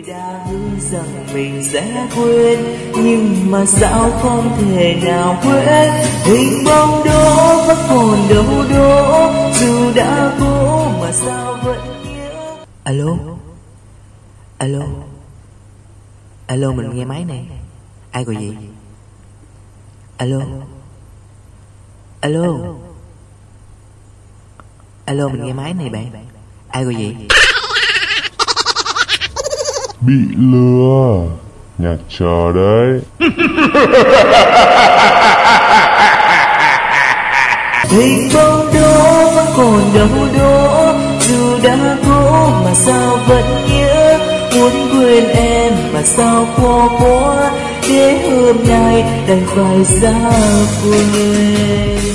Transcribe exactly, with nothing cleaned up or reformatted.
đã hứa rằng mình sẽ quên, nhưng mà sao không thể nào quên. Hình bóng đó vẫn còn đâu đó, dù đã cố mà sao vẫn nhớ. Alo, alo, alo, mình nghe máy này. Ai gọi gì? Alo, alo, alo, mình nghe máy này bạn. Ai gọi gì? Bị lừa, nhà chờ đấy. Hình bóng đó vẫn còn đâu đó, dù đã cố mà sao vẫn nhớ. Muốn quên em mà sao khó quá, để hôm nay đành phải ra quên.